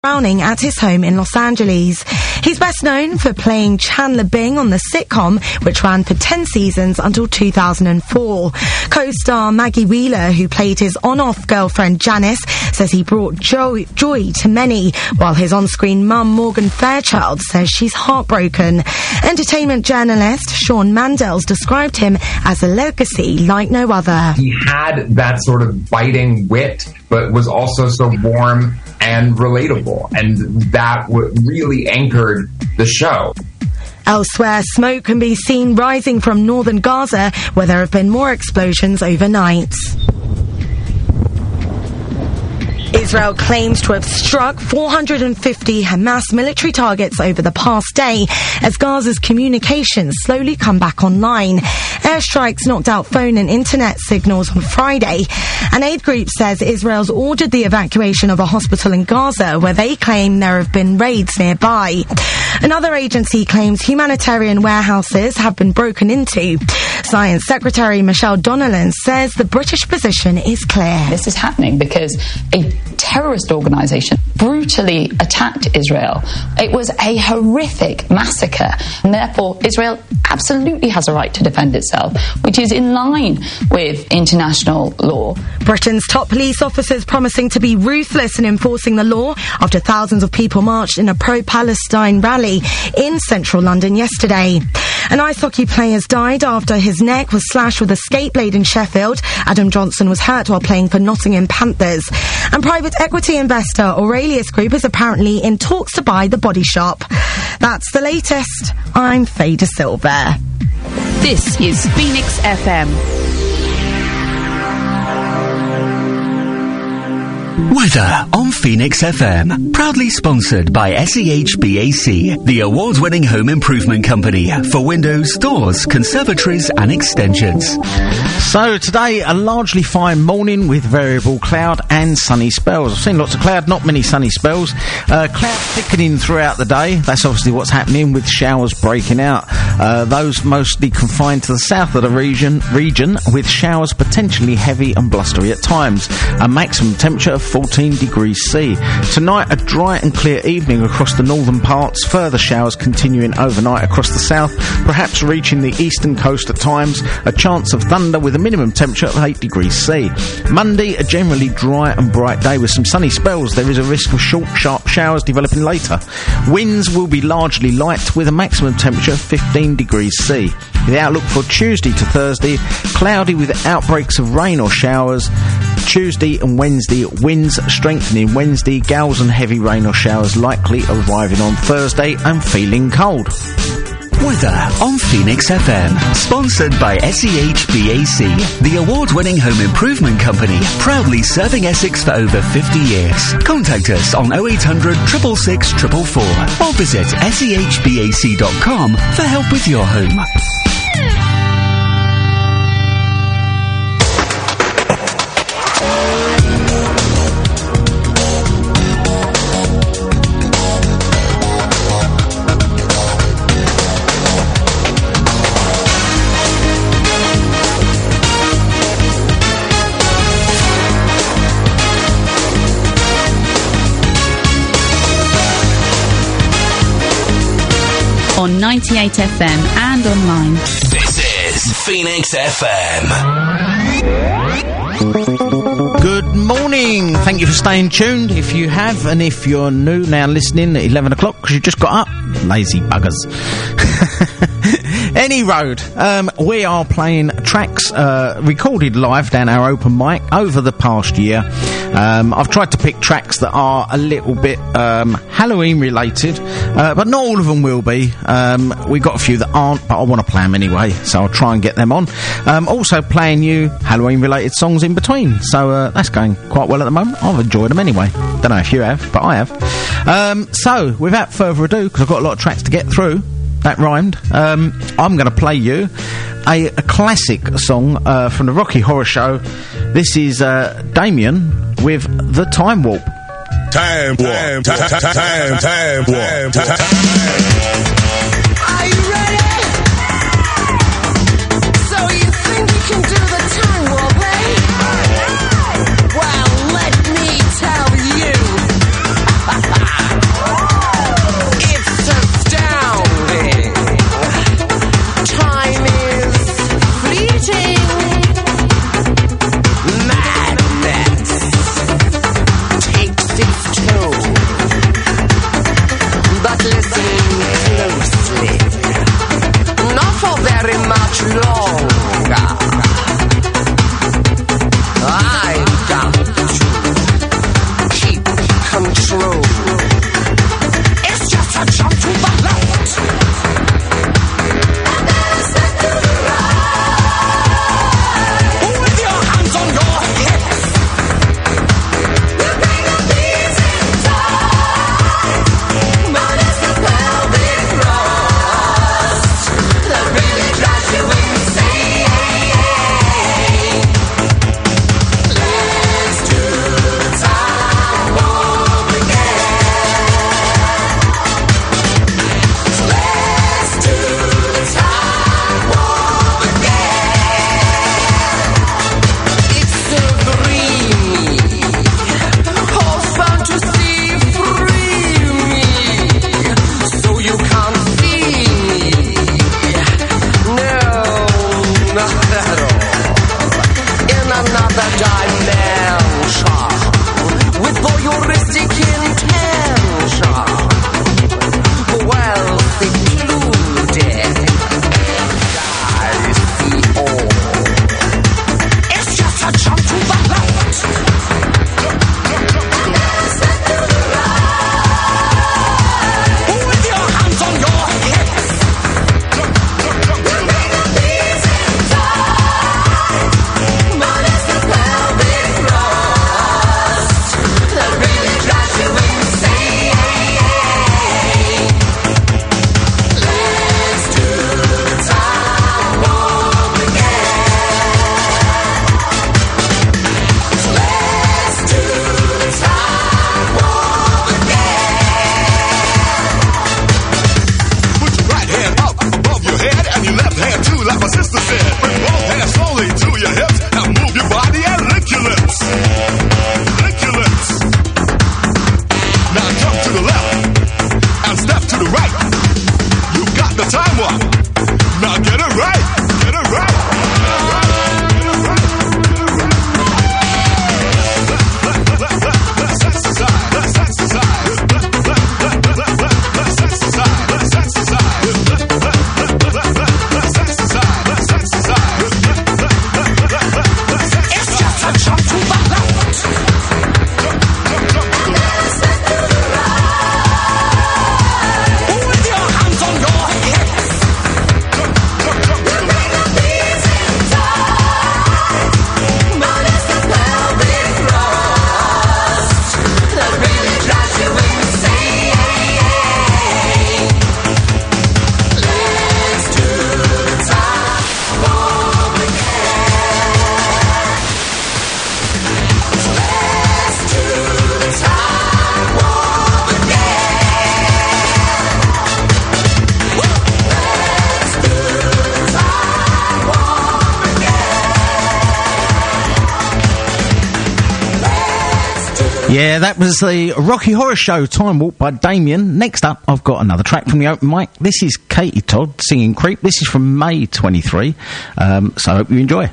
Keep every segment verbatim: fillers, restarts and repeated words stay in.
Browning at his home in Los Angeles. He's best known for playing Chandler Bing on the sitcom, which ran for ten seasons until two thousand four. Co-star Maggie Wheeler, who played his on-off girlfriend Janice, says he brought joy, joy to many, while his on-screen mum Morgan Fairchild says she's heartbroken. Entertainment journalist Sean Mandels described him as a legacy like no other. He had that sort of biting wit, but was also so warm and relatable, and that w- really anchored the show. Elsewhere, smoke can be seen rising from northern Gaza, where there have been more explosions overnight. Israel claims to have struck four hundred fifty Hamas military targets over the past day as Gaza's communications slowly come back online. Airstrikes knocked out phone and internet signals on Friday. An aid group says Israel's ordered the evacuation of a hospital in Gaza, where they claim there have been raids nearby. Another agency claims humanitarian warehouses have been broken into. Science Secretary Michelle Donnellan says the British position is clear. This is happening because a terrorist organisation brutally attacked Israel. It was a horrific massacre, and therefore Israel absolutely has a right to defend itself, which is in line with international law. Britain's top police officers promising to be ruthless in enforcing the law after thousands of people marched in a pro-Palestine rally in central London yesterday. An ice hockey player has died after his neck was slashed with a skate blade in Sheffield. Adam Johnson was hurt while playing for Nottingham Panthers. And private equity investor Aurelius Group is apparently in talks to buy The Body Shop. That's the latest. I'm Faye De Silva. This is Phoenix F M. Weather on Phoenix F M. Proudly sponsored by S E H B A C, the award-winning home improvement company for windows, doors, conservatories and extensions. So today, a largely fine morning with variable cloud and sunny spells. I've seen lots of cloud, not many sunny spells. Uh, cloud thickening throughout the day. That's obviously what's happening with showers breaking out. Uh, those mostly confined to the south of the region, region with showers potentially heavy and blustery at times. A maximum temperature of fourteen degrees C. Tonight, a dry and clear evening across the northern parts. Further showers continuing overnight across the south, perhaps reaching the eastern coast at times. A chance of thunder with a minimum temperature of eight degrees C. Monday, a generally dry and bright day with some sunny spells. There is a risk of short, sharp showers developing later. Winds will be largely light with a maximum temperature of fifteen degrees C. The outlook for Tuesday to Thursday, cloudy with outbreaks of rain or showers. Tuesday and Wednesday, winds strengthening Wednesday, gales and heavy rain or showers likely arriving on Thursday and feeling cold. Weather on Phoenix F M. Sponsored by S E H B A C, the award-winning home improvement company, proudly serving Essex for over fifty years. Contact us on oh eight hundred, six six six, four four four or visit S E H B A C dot com for help with your home. On ninety-eight F M and online. This is Phoenix F M. Good morning. Thank you for staying tuned. If you have, and if you're new now listening at eleven o'clock because you just got up, lazy buggers. Any road, um, we are playing tracks uh, recorded live down our open mic over the past year. Um, I've tried to pick tracks that are a little bit um, Halloween related, uh, but not all of them will be. Um, we've got a few that aren't, but I want to play them anyway, so I'll try and get them on. Um, also playing you Halloween related songs in between, so uh, that's going quite well at the moment. I've enjoyed them anyway. Don't know if you have, but I have. Um, so, without further ado, because I've got a lot of tracks to get through, that rhymed, um, I'm going to play you a, a classic song uh, from the Rocky Horror Show. This is uh, Damien with The Time Warp. Time Warp. Time, time, time, time Warp. Time, time. Are you ready? So you think you can do the time warp, eh? Well, let me tell you. listening closely. Not for very much longer. I've got to keep control. It's just a jump to the left. And then a step to the right. With your hands on your hips. You bring the beats inside. But it's the pelvic thrust that really drives you insane. Let's do the time warp again. Let's do the time warp again. It's so dreamy. Oh, fantasy free me. So you can't see me. No, not at all. In another dimension. With voyeuristic intention. Well secluded. I see all. It's just a jump to the left. And then a step to the right. With your hands on your hips. You bring the beats inside. But it's the pelvic thrust that really drives you insane. Let's do the time warp again. Let's do the time warp again. Put your right hand up above your head and your left hand too, like my sister said. Bring both hands slowly to your hips. Now move your body and lick your lips. Lick your lips. Now jump to the left and step to the right. You got the time warp. Now get it right. Get it right. Get it right. Get it right. Get it right. Let's exercise. Let's exercise. Let's exercise. Let's exercise. Let's exercise. Let's exercise. It's just a jump to the left. And then a step to the right. With your hands on your hips. You bring the beats inside. But it's the pelvic thrust that really drives you insane. Let's do the time warp again. Let's do the time warp again. Let's do the time warp again. Yeah, that was the Rocky Horror Show Time Warp by Damien. Next up, I've got another track from the open mic. This is Katie Todd singing Creep. This is from May twenty-three. Um, so I hope you enjoy.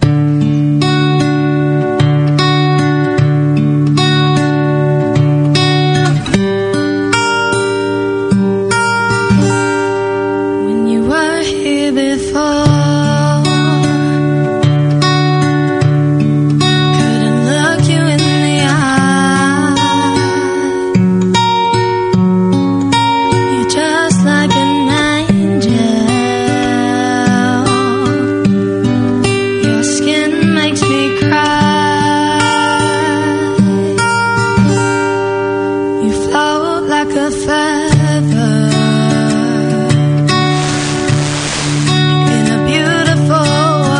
When you were here before, couldn't look you in the eye. You're just like an angel. Your skin makes me cry. You float like a feather in a beautiful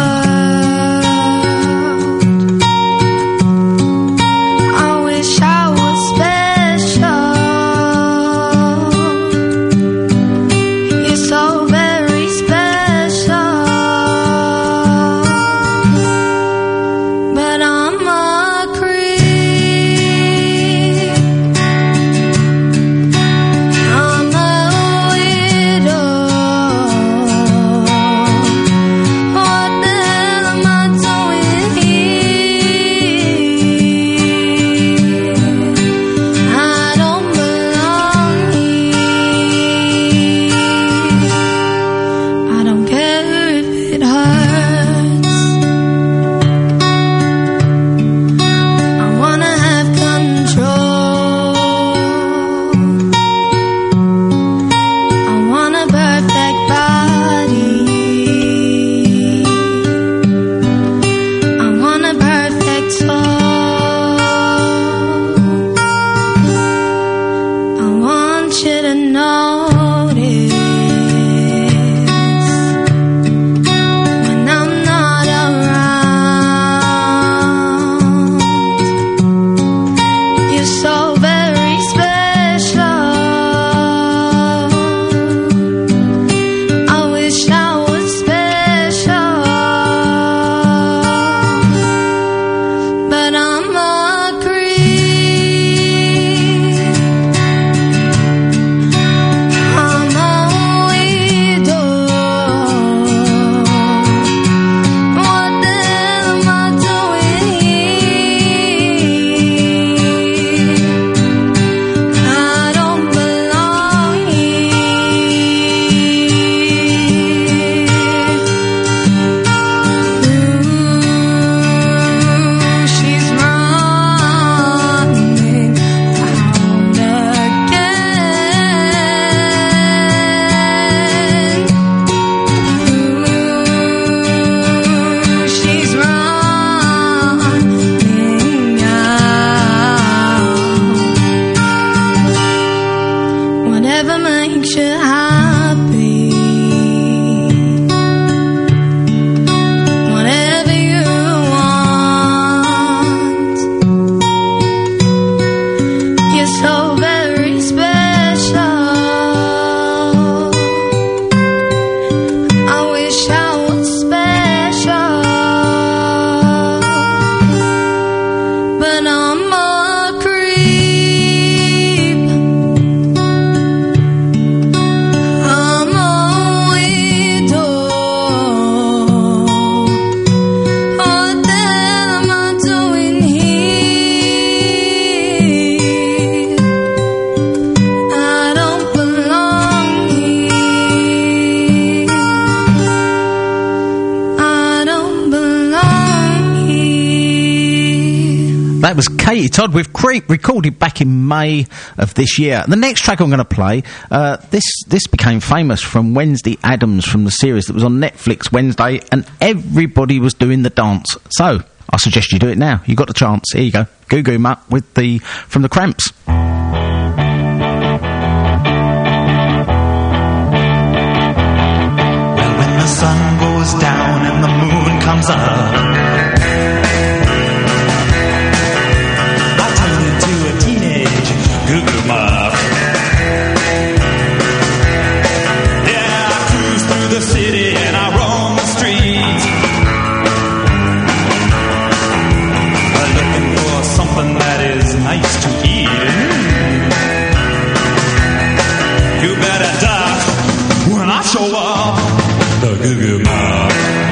world. I wish I was special. You're so very special. But I'm a creep. want you to notice when I'm not around. You're so very special. I wish I was special, but I'm a creep. I'm a widow. What the hell am I doing here? I don't belong here. Ooh, she's running round again. Ooh, she's running out. Whatever makes you happy, whatever you want. You're so very special. I wish I was special, but I'm a creep. I'm a widow. What the hell am I doing here? I don't belong here. I don't belong here. That was Katie Todd with Creep, recorded back in May of this year. The next track I'm going to play, uh, this this became famous from Wednesday Addams from the series that was on Netflix Wednesday, and everybody was doing the dance. So I suggest you do it now. You got the chance. Here you go. Goo Goo Mutt with the from the Cramps. Well, when the sun goes down and the moon comes up, I turn into a teenage goo-goo muff. Yeah, I cruise through the city and I roam the streets, uh, looking for something that is nice to eat. You better duck when I show up, the goo-goo muff.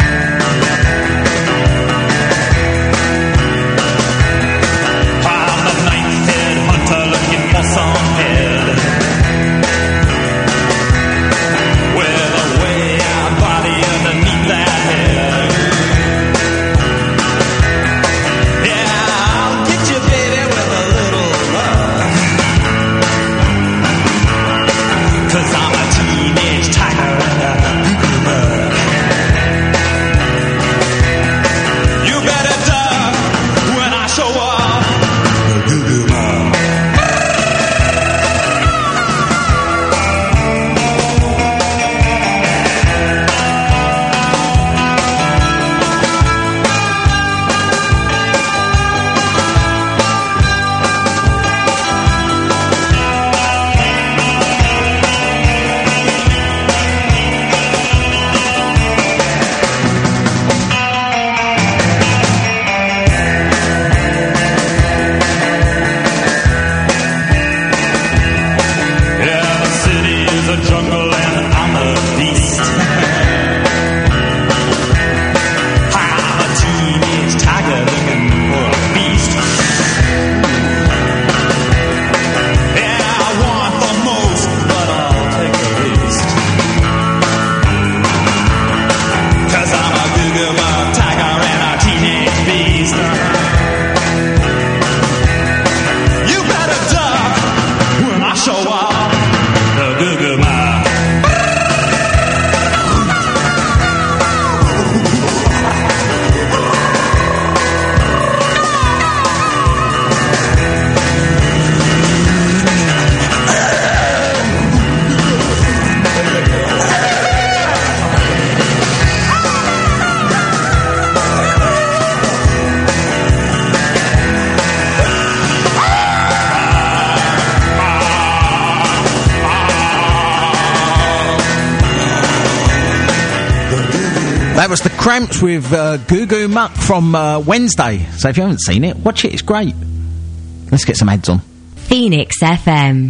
I'm the ninth-head hunter looking for some head with a way-out body underneath that head. Yeah, I'll get you, baby, with a little love, 'cause I'm a That was the Cramps with uh, Goo Goo Muck from uh, Wednesday. So if you haven't seen it, watch it. It's great. Let's get some ads on. Phoenix F M.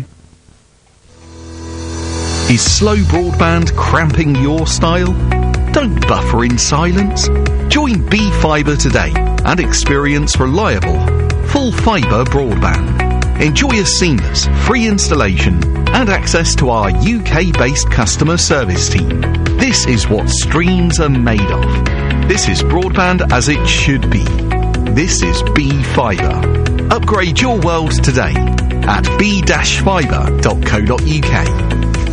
Is slow broadband cramping your style? Don't buffer in silence. Join B Fibre today and experience reliable, full fibre broadband. Enjoy a seamless, free installation and access to our U K-based customer service team. This is what streams are made of. This is broadband as it should be. This is B Fibre. Upgrade your world today at b dash fibre dot co dot u k.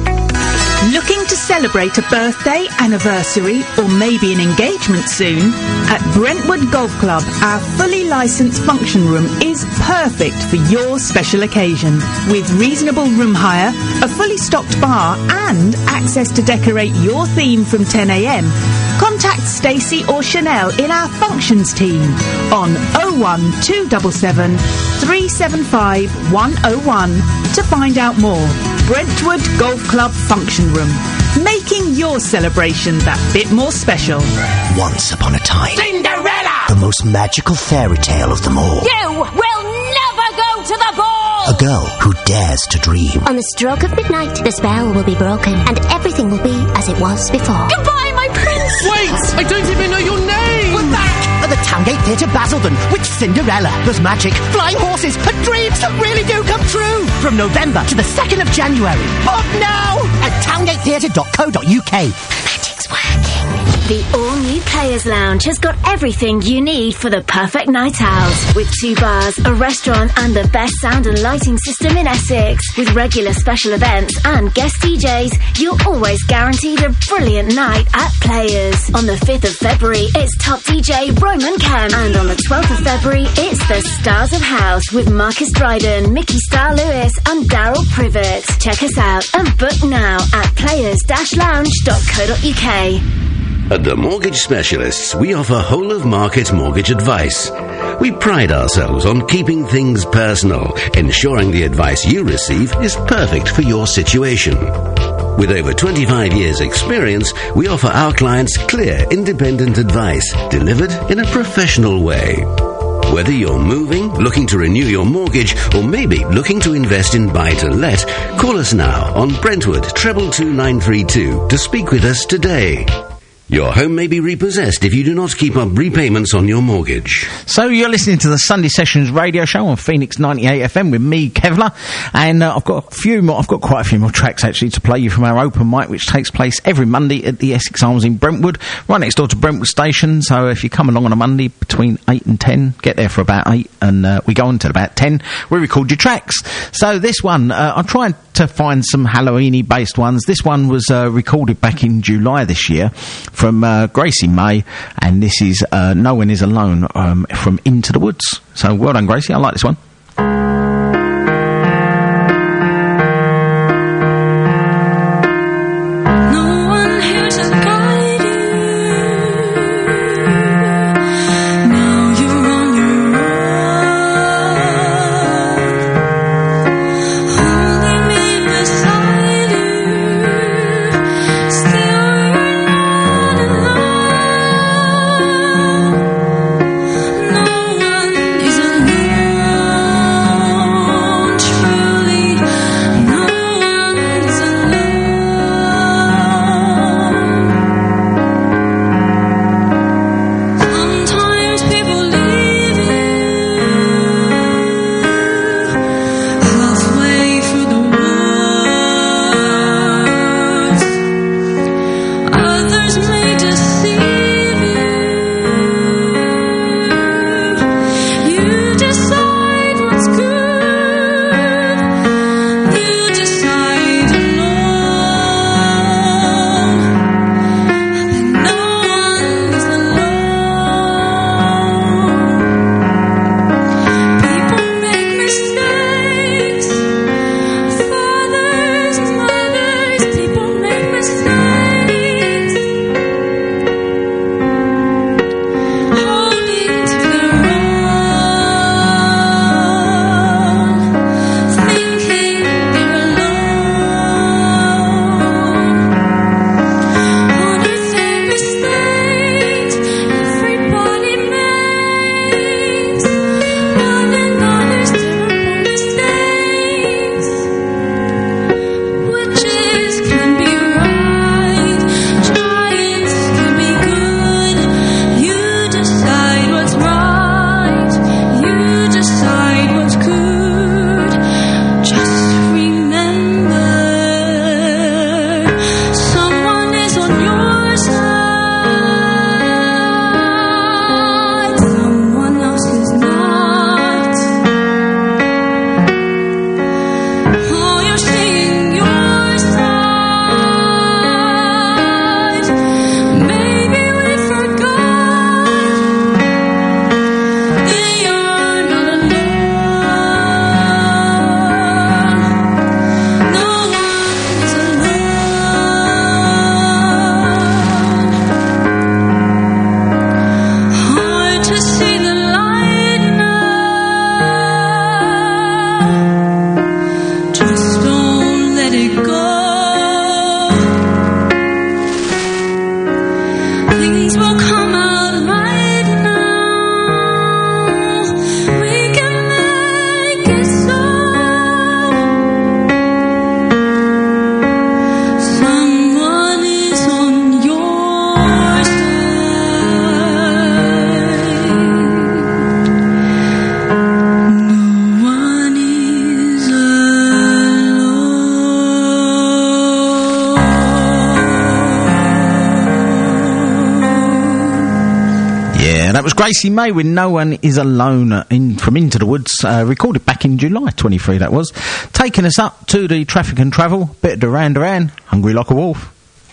Looking to celebrate a birthday, anniversary, or maybe an engagement soon? At Brentwood Golf Club, our fully licensed function room is perfect for your special occasion. With reasonable room hire, a fully stocked bar, and access to decorate your theme from ten a m, contact Stacey or Chanel in our functions team on oh one two seven seven, three seven five, one oh one to find out more. Brentwood Golf Club Function Room, making your celebration that bit more special. Once upon a time, Cinderella! the most magical fairy tale of them all. You will never go to the ball! A girl who dares to dream. On the stroke of midnight, the spell will be broken, and everything will be as it was before. Goodbye, my prince! Wait! I don't even know your name! We're back at the Towngate Theatre, Basildon, with Cinderella. There's magic, flying horses, and dreams that really do come true. From November to the second of January. Book now at towngate theatre dot co dot u k. Magic's working. The all-new Players Lounge has got everything you need for the perfect night out. With two bars, a restaurant, and the best sound and lighting system in Essex. With regular special events and guest D Js, you're always guaranteed a brilliant night at Players. On the fifth of February, it's top D J Roman Kemp. And on the twelfth of February, it's the Stars of House with Marcus Dryden, Mickey Star Lewis, and Daryl Privet. Check us out and book now at players dash lounge dot co dot u k. At The Mortgage Specialists, we offer whole-of-market mortgage advice. We pride ourselves on keeping things personal, ensuring the advice you receive is perfect for your situation. With over twenty-five years' experience, we offer our clients clear, independent advice, delivered in a professional way. Whether you're moving, looking to renew your mortgage, or maybe looking to invest in buy-to-let, call us now on Brentwood two two nine three two to speak with us today. Your home may be repossessed if you do not keep up repayments on your mortgage. So you're listening to the Sunday Sessions radio show on Phoenix ninety-eight F M with me, Kevlar, and uh, I've got a few more, I've got quite a few more tracks actually to play you from our open mic, which takes place every Monday at the Essex Arms in Brentwood, right next door to Brentwood Station. So if you come along on a Monday between eight and ten, get there for about eight, and uh, we go on till about ten. We record your tracks. So this one, uh, I'm trying to find some Halloween-y based ones. This one was uh, recorded back in July this year from uh, Gracie May, and this is uh, No One Is Alone um, from Into the Woods. So well done, Gracie. I like this one. No one is alone. that was Gracie May with No One Is Alone uh, in from Into the Woods, uh, recorded back in July twenty-three, that was. Taking us up to the Traffic and Travel, bit of Duran Duran, Hungry Like a Wolf.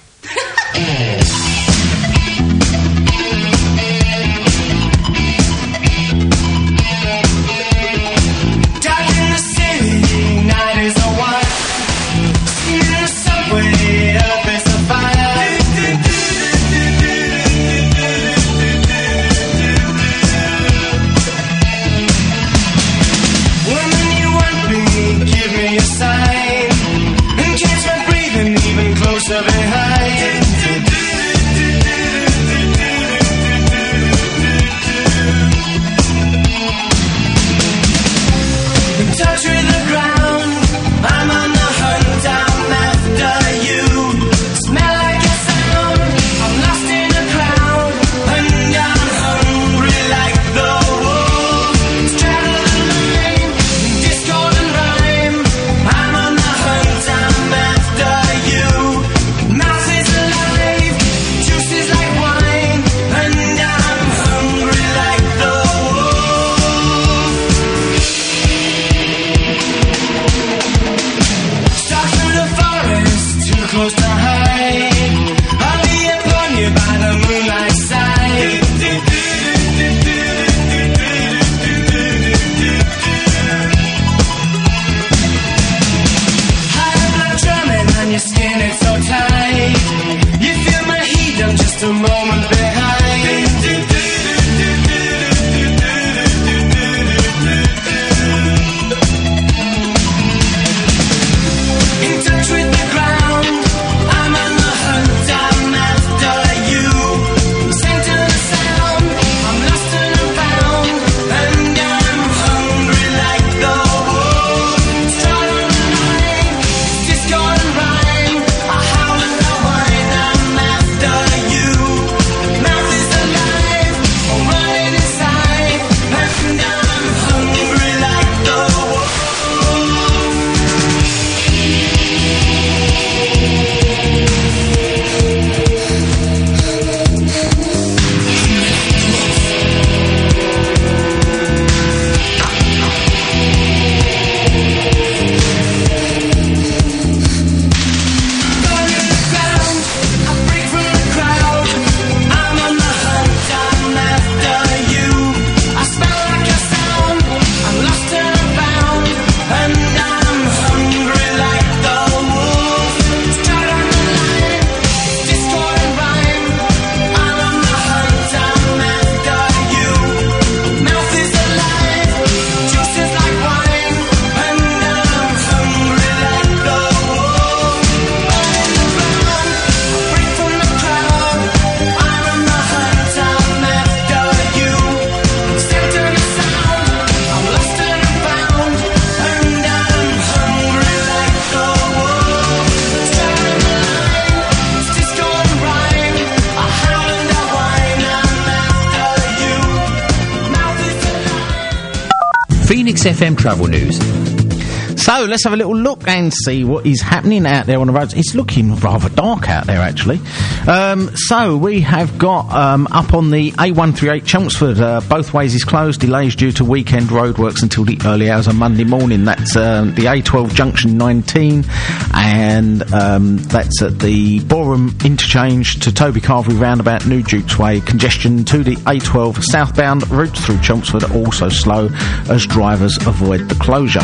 Phoenix F M Travel News. So, let's have a little look and see what is happening out there on the roads. It's looking rather dark out there, actually. Um, so, we have got um, up on the A one thirty-eight Chelmsford, uh, both ways is closed. Delays due to weekend roadworks until the early hours of Monday morning. That's uh, the A twelve Junction nineteen, and um, that's at the Boreham Interchange to Toby Carvery Roundabout, New Dukes Way. Congestion to the A twelve southbound route through Chelmsford also slow as drivers avoid the closure.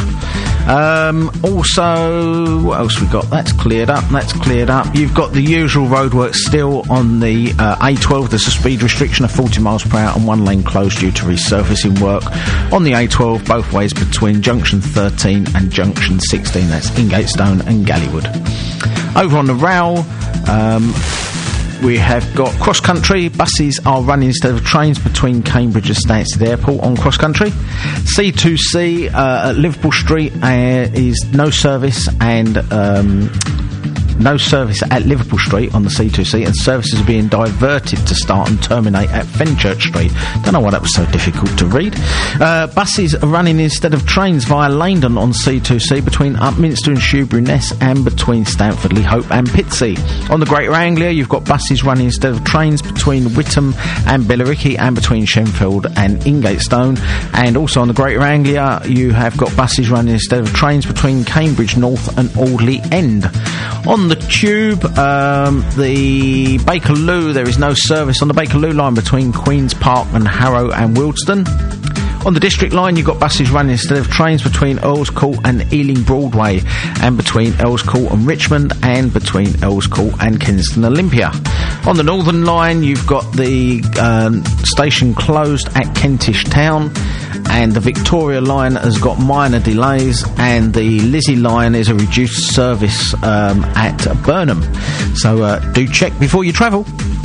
Um, also, what else we got? That's cleared up, that's cleared up. You've got the usual roadworks still on the uh, A twelve. There's a speed restriction of forty miles per hour and one lane closed due to resurfacing work on the A twelve, both ways between Junction thirteen and Junction sixteen. That's Ingatestone and Gallywood. Over on the rail, um, we have got cross-country. Buses are running instead of trains between Cambridge and Stansted Airport on cross-country. C two C uh, at Liverpool Street uh, is no service, and um, no service at Liverpool Street on the C two C, and services are being diverted to start and terminate at Fenchurch Street. Don't know why that was so difficult to read. Uh, buses are running instead of trains via Leydon on C two C between Upminster and Shoebury-Ness, and between Stamford, Hope and Pitsea. On the Greater Anglia, you've got buses running instead of trains between Whittam and Billericay, and between Shenfield and Ingatestone. And also on the Greater Anglia, you have got buses running instead of trains between Cambridge North and Audley End. On the Tube, um, the Bakerloo, there is no service on the Bakerloo line between Queen's Park and Harrow and Wildston. On the District line, you've got buses running instead of trains between Earls Court and Ealing Broadway, and between Earls Court and Richmond, and between Earls Court and Kensington Olympia. On the Northern line, you've got the um, station closed at Kentish Town, and the Victoria line has got minor delays, and the Lizzie line is a reduced service um, at Burnham. So uh, do check before you travel.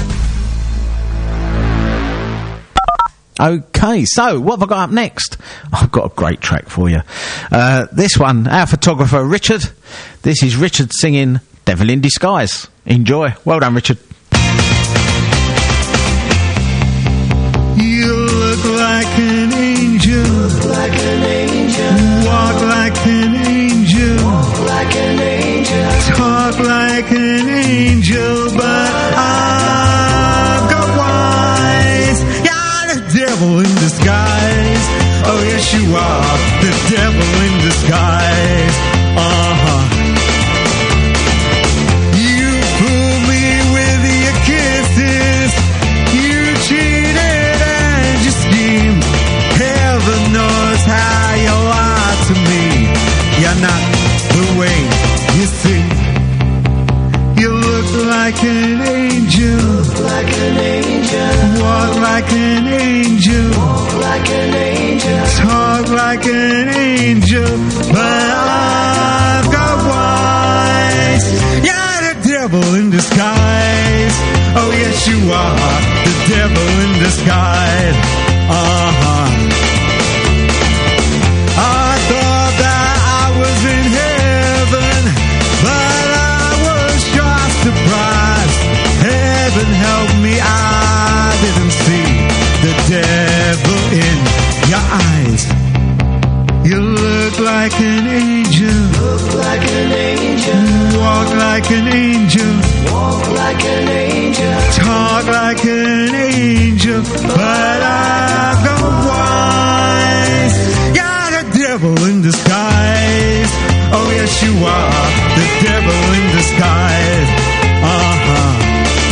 Okay, so what have I got up next? I've got a great track for you. Uh, this one, our photographer Richard. This is Richard singing Devil in Disguise. Enjoy. Well done, Richard. You look like an angel. Look like an angel. Walk like an angel. Walk like an angel. Talk like an angel, but I've got wise. You're the devil in disguise. Oh yes, you are the devil in disguise. Uh huh. You fooled me with your kisses. You cheated and you schemed. Heaven knows how you lied to me. You're not the way you see. You look like an angel. Look like an angel. Walk like an angel. Walk like an angel. Talk like an angel. But I've got wise. You're the devil in disguise. Oh yes, you are the devil in disguise. Uh huh. I thought that I was in heaven, but I was just surprised. Heaven help me, I didn't see the devil in your eyes. You look like an angel. Look like an angel. Walk like an angel. Walk like an angel. Talk like an angel. But I've got wise. You're the devil in disguise. Oh yes, you are the devil in disguise. Uh huh.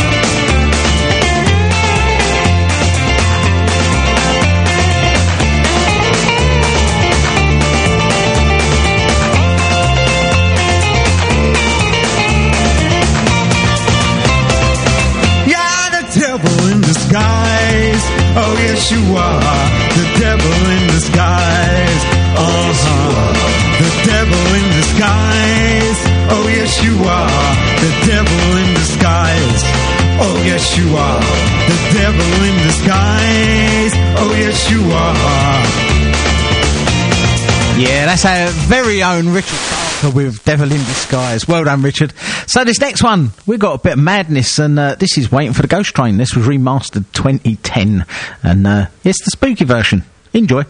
Disguise. Oh yes, you are the devil in disguise. Uh huh. The devil in disguise. Oh yes, you are the devil in disguise. Oh yes, you are the devil in disguise. Oh yes, you are. Yeah, that's our very own Richard Parker with Devil in Disguise. Well done, Richard. So this next one, we've got a bit of madness, and uh, this is Waiting for the Ghost Train. This was remastered twenty ten, and uh, it's the spooky version. Enjoy.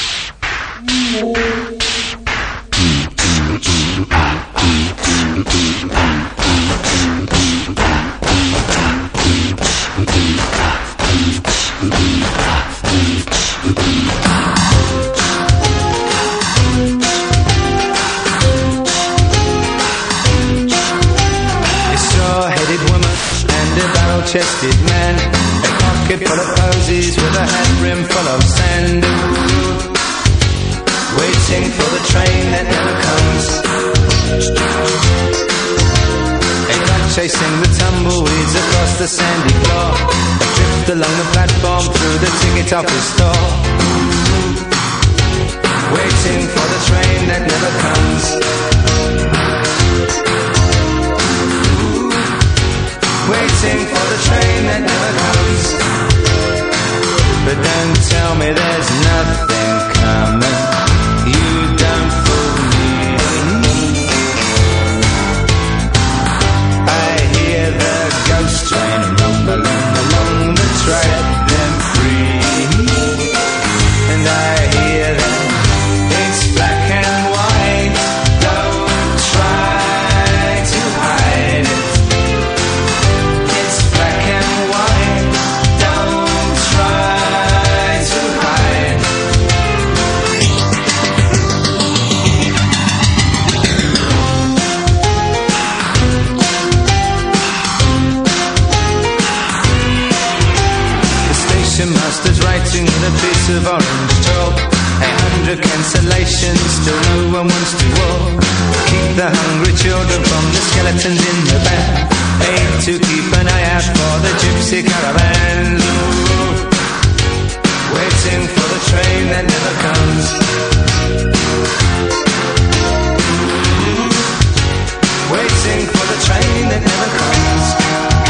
Chested man, a pocket full of posies with a hat brim full of sand, waiting for the train that never comes. A rat chasing the tumbleweeds across the sandy floor, adrift along the platform through the ticket office door, waiting for the train that never comes. Waiting for the train that never comes. But don't tell me there's nothing coming. You don't fool me. piece of orange talk. A hundred cancellations, still no one wants to walk. Keep the hungry children from the skeletons in the band. Aim to keep an eye out for the gypsy caravans. Ooh, waiting for the train that never comes. Waiting for the train that never comes.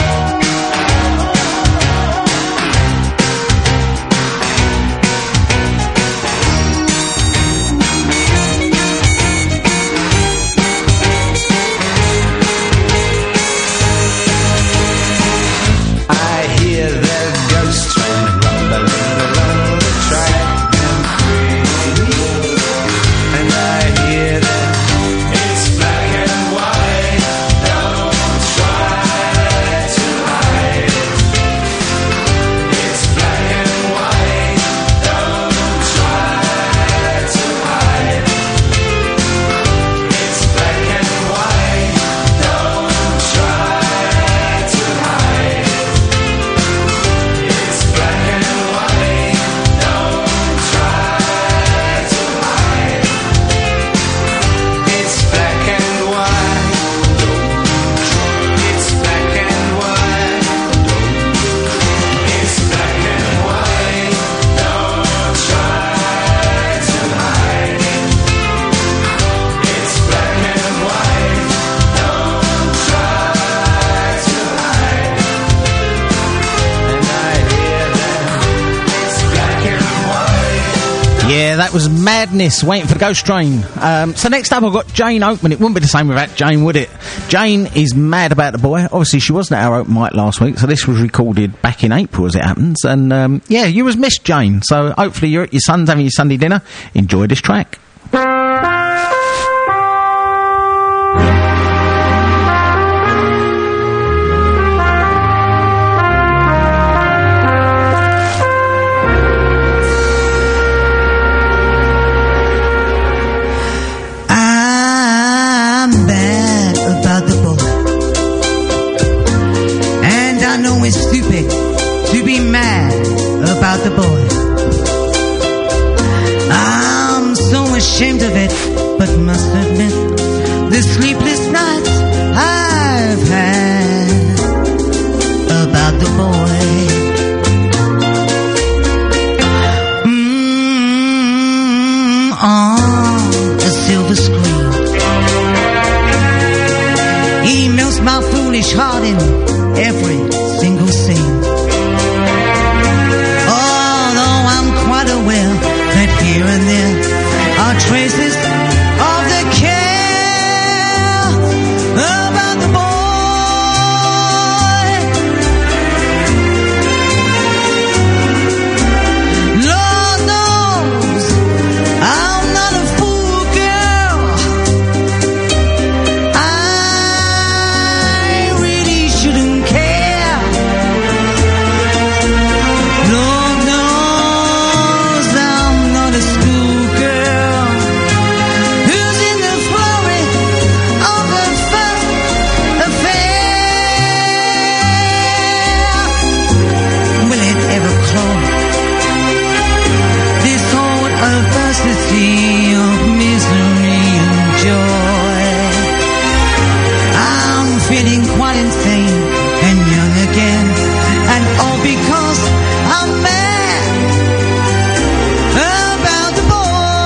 Yeah, that was Madness, Waiting for the Ghost Train. Um, so next up I've got Jane Oakman. It wouldn't be the same without Jane, would it? Jane is mad about the boy. Obviously she wasn't at our open mic last week, so this was recorded back in April as it happens. And um, yeah, you was missed, Jane. So hopefully you're at your son's having your Sunday dinner. Enjoy this track. It's stupid to be mad about the boy. I'm so ashamed of it, but must admit the sleepless nights I've had about the boy. Mm, on a silver screen, he melts my foolish heart in every single scene. Although I'm quite aware that here and there are traces of the care about the boy. Lord knows I'm not a fool, girl. I really shouldn't care. Diversity of misery and joy. I'm feeling quite insane and young again, and all because I'm mad about the boy.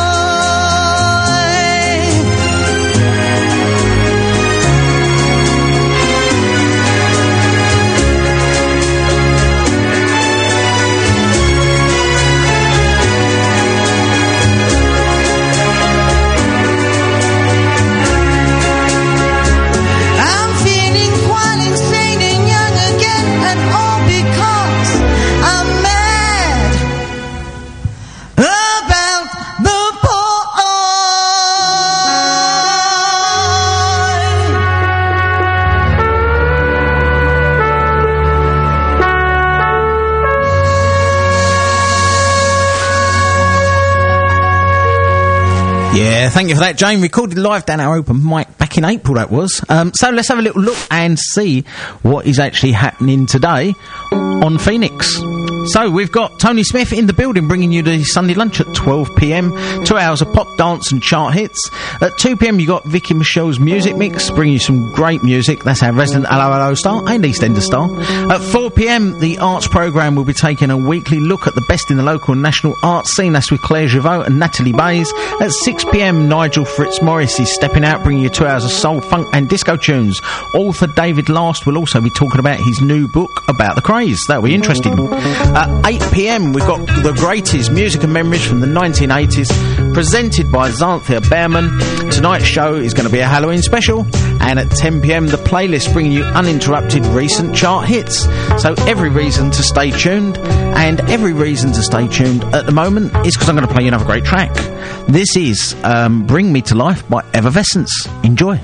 Yeah, thank you for that, Jane. Recorded live down our open mic back in April, that was. Um, so let's have a little look and see what is actually happening today on Phoenix. So we've got Tony Smith in the building bringing you the Sunday lunch at twelve p m. Two hours of pop, dance and chart hits. At two p m you got Vicky Michelle's Music Mix, bringing you some great music. That's our resident Hello Hello star and EastEnders star. At four p m the arts programme will be taking a weekly look at the best in the local and national arts scene. That's with Claire Javot and Natalie Bays. At six p m Nigel Fitzmaurice is stepping out, bringing you two hours of soul, funk and disco tunes. Author David Last will also be talking about his new book about the craze. That'll be interesting. At eight p m we've got the greatest music and memories from the nineteen eighties, presented by Xanthia Behrman. Tonight's show is going to be a Halloween special, and at ten p m the playlist bringing you uninterrupted recent chart hits. So every reason to stay tuned, and every reason to stay tuned at the moment is because I'm going to play you another great track. This is um, Bring Me to Life by Effervescence. Enjoy.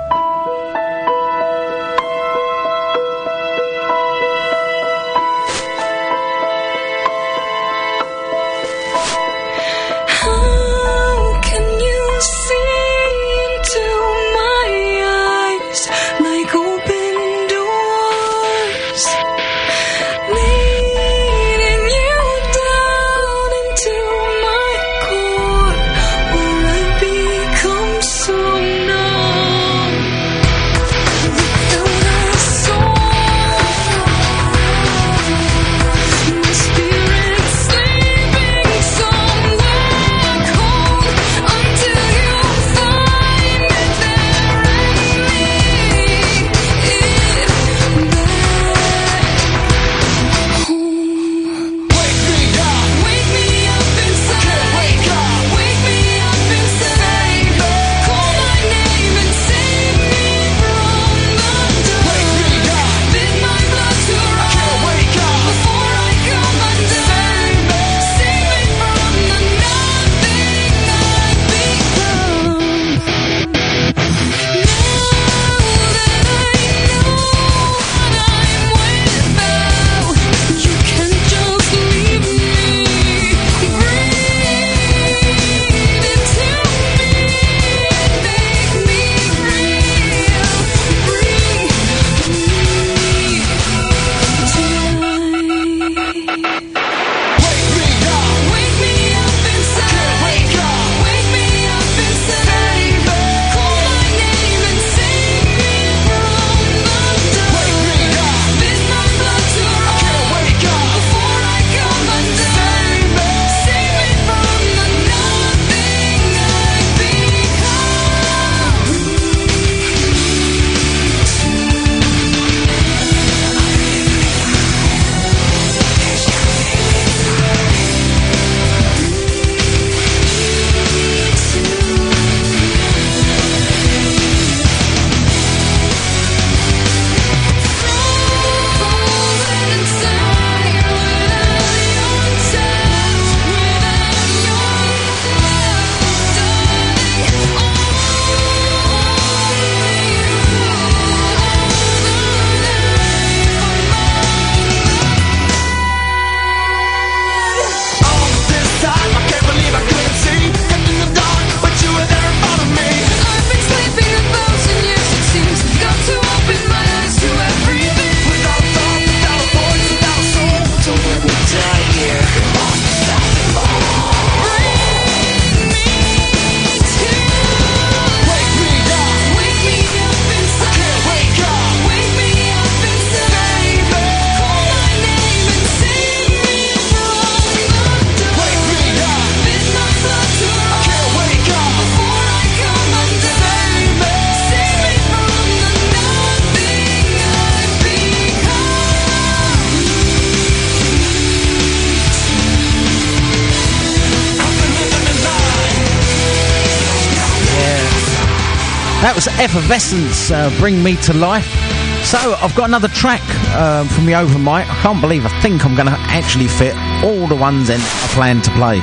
That was Effervescence, uh, Bring Me to Life. So, I've got another track um, from the Over Mic. I can't believe I think I'm going to actually fit all the ones in I plan to play.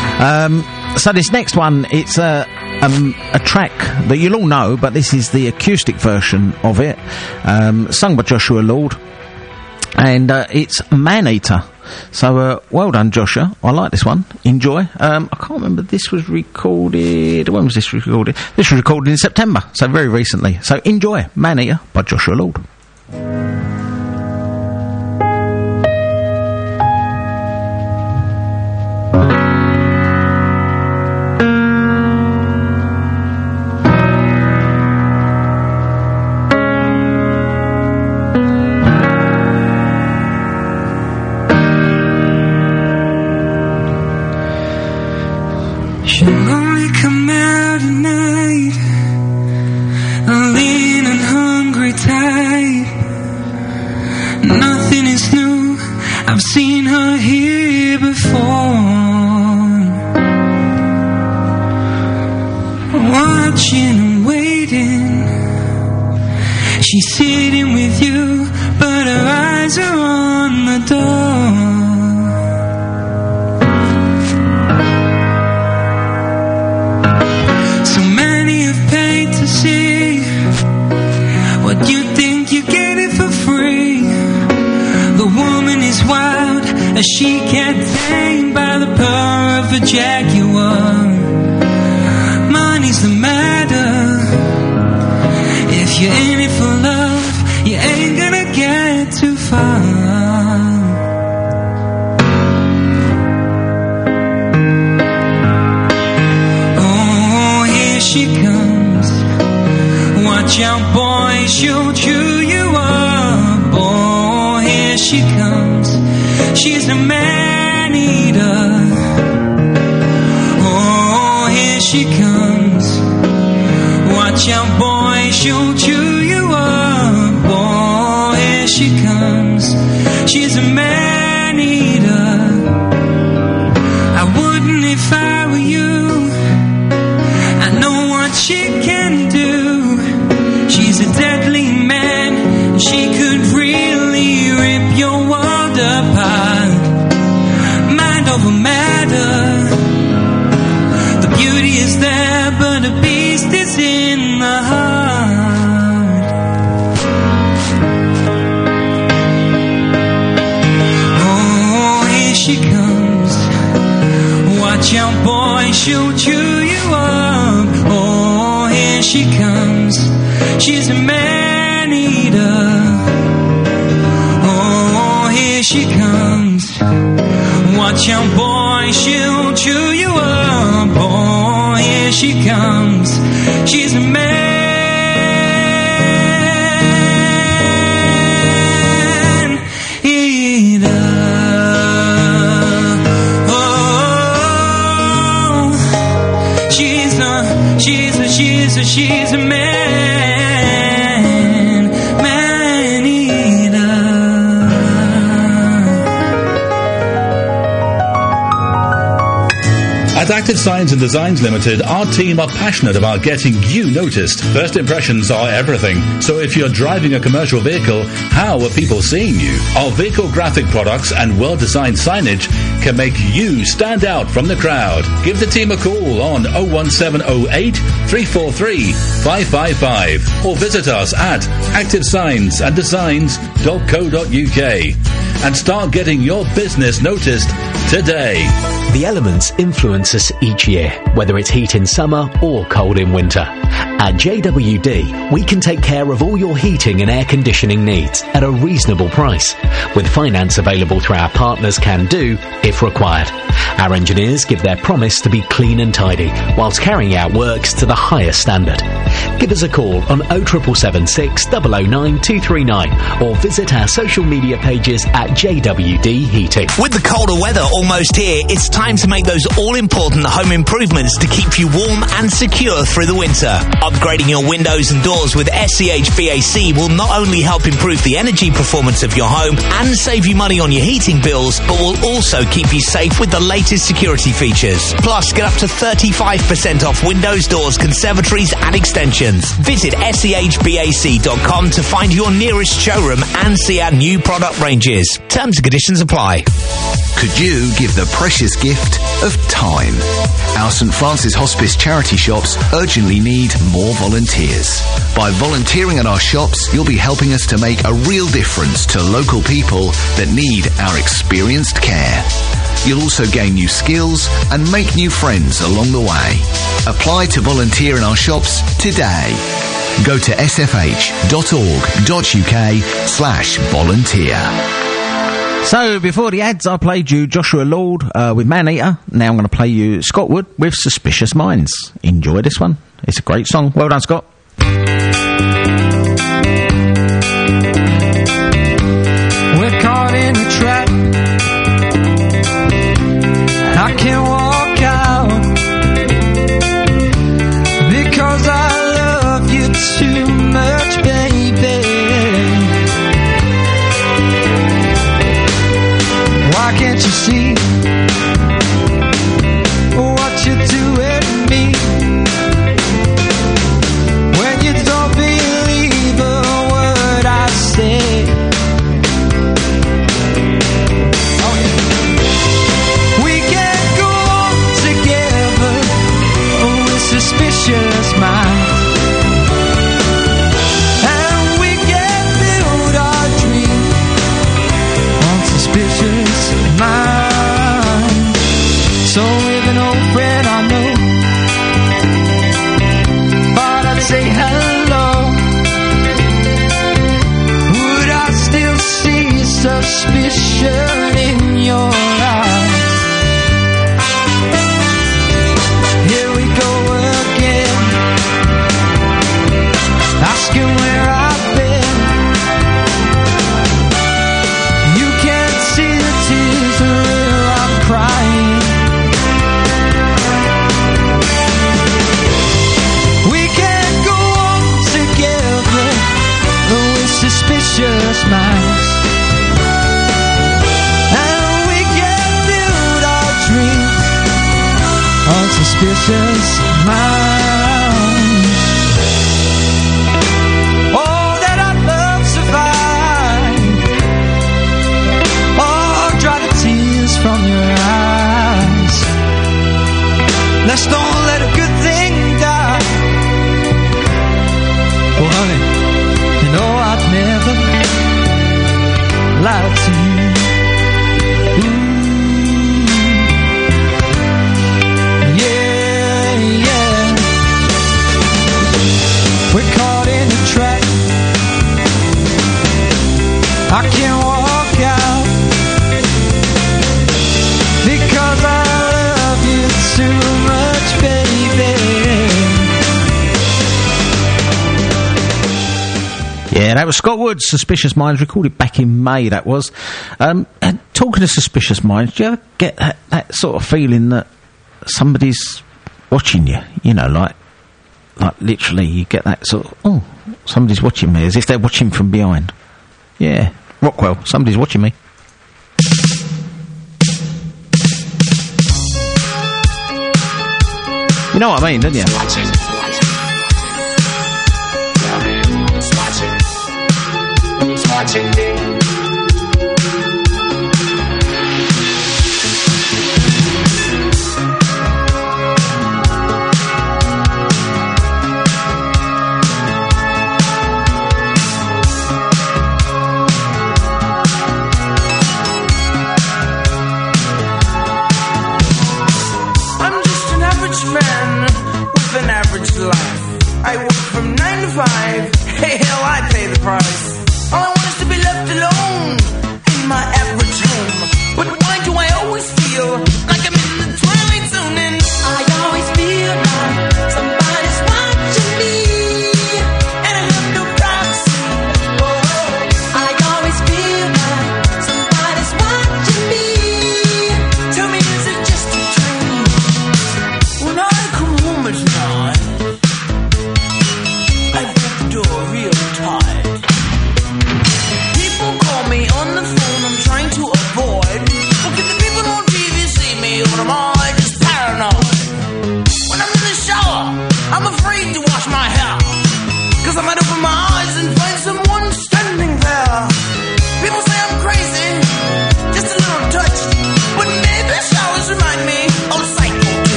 Um, so this next one, it's a, um, a track that you'll all know, but this is the acoustic version of it, um, sung by Joshua Lord. And uh, it's Man-Eater. So, uh, well done, Joshua. I like this one. Enjoy. Um, I can't remember. This was recorded... When was this recorded? This was recorded in September, so very recently. So, enjoy. Man-Eater by Joshua Lord. I've seen her here before, watching and waiting. She's sitting with you, but her eyes are on the door. So many have paid to see what you think you get it for free. The woman is wild as she can't tame by the power of a jaguar. Money's the matter. If you're in it for love, you ain't gonna get too far. Oh, here she comes. Watch out, boy, she'll chew you up. Oh, here she comes. She's a man-eater. Oh, here she comes. Watch out, boy, she'll chew you up. Oh, here she comes. She's a man-eater. I wouldn't if I were you. I know what she can do. She's a deadly man. She could really rip your world apart. Mind over matter. The beauty is there, but the beast is in the heart. Oh, here she comes. Watch out, boy, she'll chew you up. Oh, here she comes. She's a man-eater. Oh, here she comes. Watch out, boy, she'll chew you up. Oh, here she comes. She's a man-eater. Oh, she's a, she's a, she's a, she's a man. At Active Signs and Designs Limited, our team are passionate about getting you noticed. First impressions are everything. So if you're driving a commercial vehicle, how are people seeing you? Our vehicle graphic products and well-designed signage can make you stand out from the crowd. Give the team a call on oh one seven oh eight, three four three, five five five or visit us at active signs and designs dot co dot uk and start getting your business noticed today. The elements influence us each year, whether it's heat in summer or cold in winter. At J W D, we can take care of all your heating and air conditioning needs at a reasonable price, with finance available through our partners Can Do if required. Our engineers give their promise to be clean and tidy, whilst carrying out works to the highest standard. Give us a call on oh seven seven six, oh oh nine, two three nine or visit our social media pages at J W D Heating. With the colder weather almost here, it's time to make those all-important home improvements to keep you warm and secure through the winter. Upgrading your windows and doors with S C H B A C will not only help improve the energy performance of your home and save you money on your heating bills, but will also keep you safe with the latest security features. Plus, get up to thirty-five percent off windows, doors, conservatories and extensions. Visit S C H B A C dot com to find your nearest showroom and see our new product ranges. Terms and conditions apply. Could you give the precious gift of time? Our St Francis Hospice charity shops urgently need more volunteers. By volunteering at our shops, you'll be helping us to make a real difference to local people that need our experienced care. You'll also gain new skills and make new friends along the way. Apply to volunteer in our shops today. Go to sfh.org.uk slash volunteer. So, before the ads, I played you Joshua Lord uh, with Man-Eater. Now I'm going to play you Scott Wood with Suspicious Minds. Enjoy this one. It's a great song. Well done, Scott. We're caught in a trap. I can't walk out because I love you too much, baby. suspicion in your eyes. Here we go again, asking where I've been. You can't see the tears are real, I'm crying. We can't go on together with suspicious minds, and we can build our dreams on suspicious minds. Oh, that our love survive. Oh, dry the tears from your eyes. Let's don't let a good thing die. Oh, honey, you know I'd never lie to you. Ooh. Yeah, yeah. We're caught in a trap. I can't walk out because I love you too much, baby. Yeah, that was Scott Wood's Suspicious Minds, recorded back in May, that was. Um, and talking of Suspicious Minds, do you ever get that, that sort of feeling that somebody's watching you? You know, like, like literally you get that sort of, oh, somebody's watching me, as if they're watching from behind. Yeah, Rockwell, somebody's watching me. You know what I mean, don't you? Who's watching me? I'm just an average man with an average life. I work from nine to five. Hey, hell, I pay the price. All I want is to be left alone.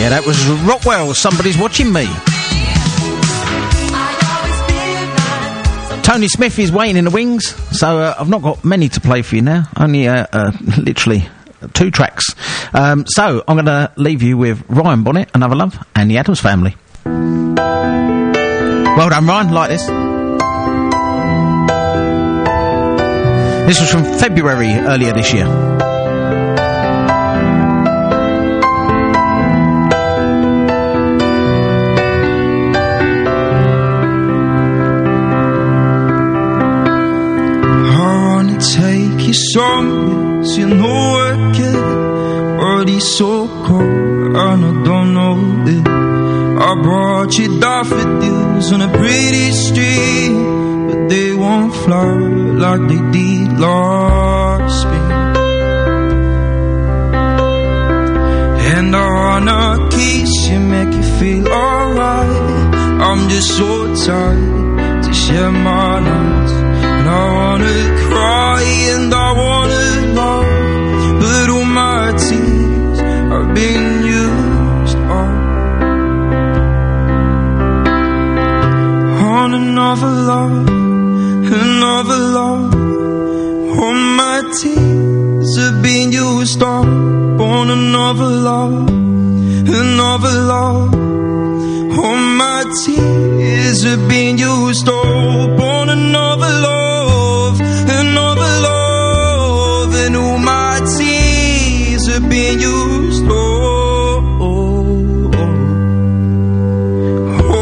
Yeah, that was Rockwell, Somebody's Watching Me. Tony Smith is waiting in the wings, so uh, I've not got many to play for you now, only uh, uh, literally two tracks. Um, so I'm going to leave you with Ryan Bonnet, Another Love, and the Addams Family. Well done, Ryan, like this. This was from February earlier this year. Take you somewhere you know I can, but it's so cold and I don't know it. I brought you daffodils on a pretty street, but they won't fly like they did last spring. And I wanna kiss you, make you feel alright. I'm just so tired to share my nights. And I wanna cry and I wanna love, but all my tears are being used up on another love, another love. All my tears are being used up on another love, another love. All my tears are being used up on another love, another love, and all my tears are being used up. Oh, oh, oh.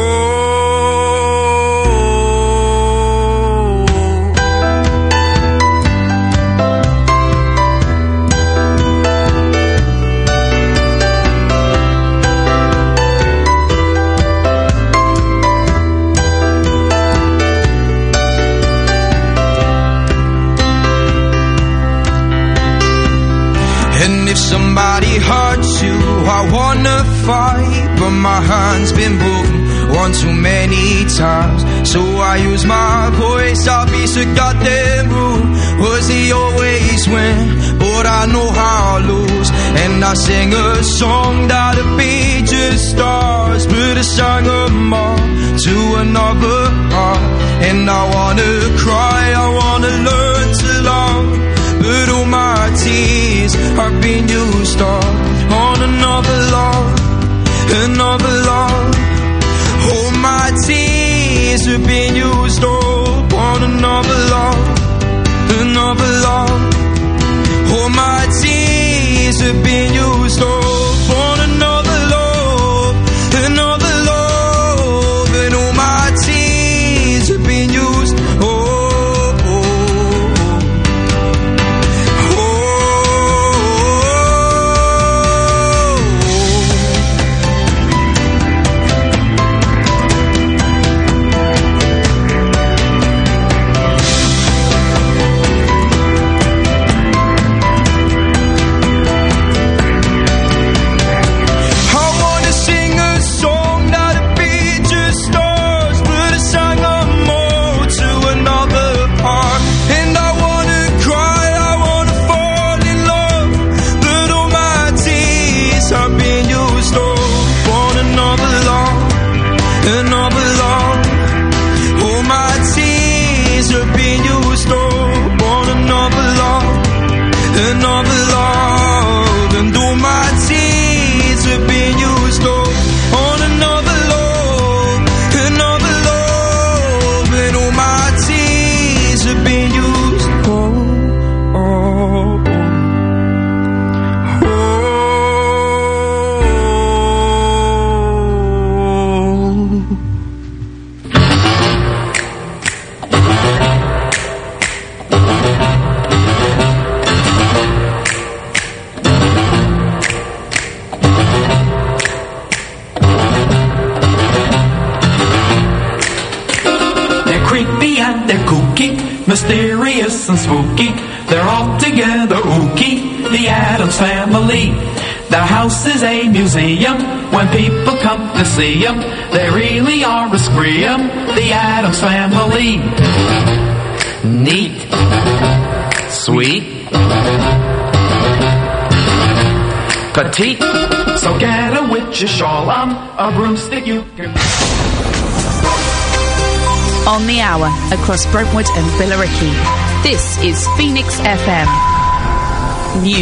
And if somebody hurts you, I wanna fight, but my hand's been broken one too many times. So I use my voice, I'll be so goddamn rude. Was he always win, but I know how I lose. And I sing a song that'll be just stars, but I sang them all to another heart. And I wanna cry, I wanna learn to love, but all my tears are being used up on another love, another love. All my tears are being used up on another love, another love. All my tears are being used up on another love, another love. And all my tears are being used up. Mysterious and spooky, they're all together ooky, the Addams Family. Their house is a museum, when people come to see them, they really are a scream, the Addams Family. Neat, sweet, petite. So get her with your shawl on, a broomstick you can... On the hour, across Brentwood and Billericay. This is Phoenix F M. News.